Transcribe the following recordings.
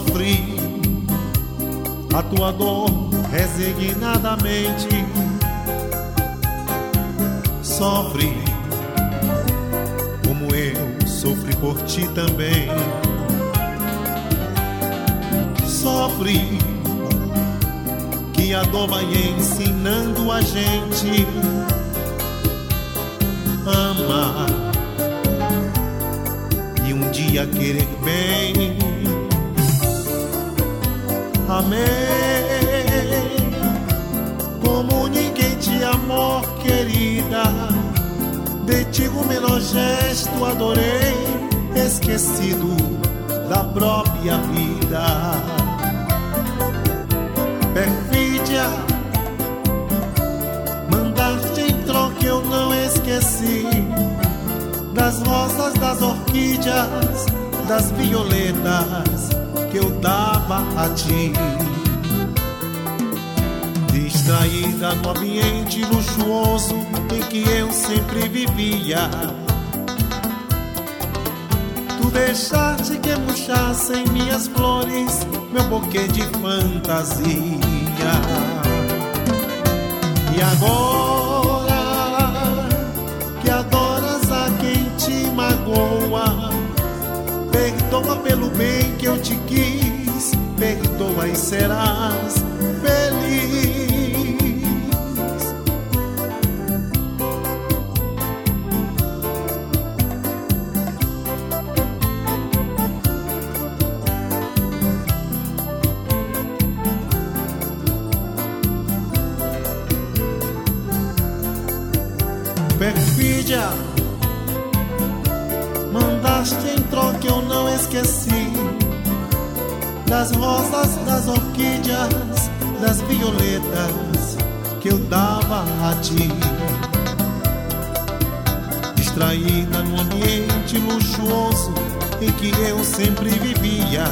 sofri a tua dor resignadamente. Sofre como eu sofri por ti também. Sofre que a dor vai ensinando a gente. Ama e um dia querer bem. Amei como ninguém te amou, querida. De ti o menor gesto adorei, esquecido da própria vida. Perfídia, mandaste em troca, eu não esqueci. Das rosas, das orquídeas, das violetas que eu dava a ti. Distraída no ambiente luxuoso em que eu sempre vivia, tu deixaste que murchassem minhas flores, meu buquê de fantasia. E agora que adoras a quem te magoa, perdoa pelo bem que eu te quis, perdoa e serás feliz. Perfídia, mandaste em troca, eu não esqueci. Das rosas, das orquídeas, das violetas que eu dava a ti. Distraída no ambiente luxuoso em que eu sempre vivia,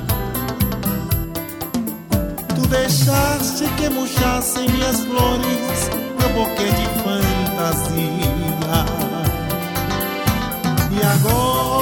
tu deixaste que murchassem minhas flores, meu buquê de fantasia. E agora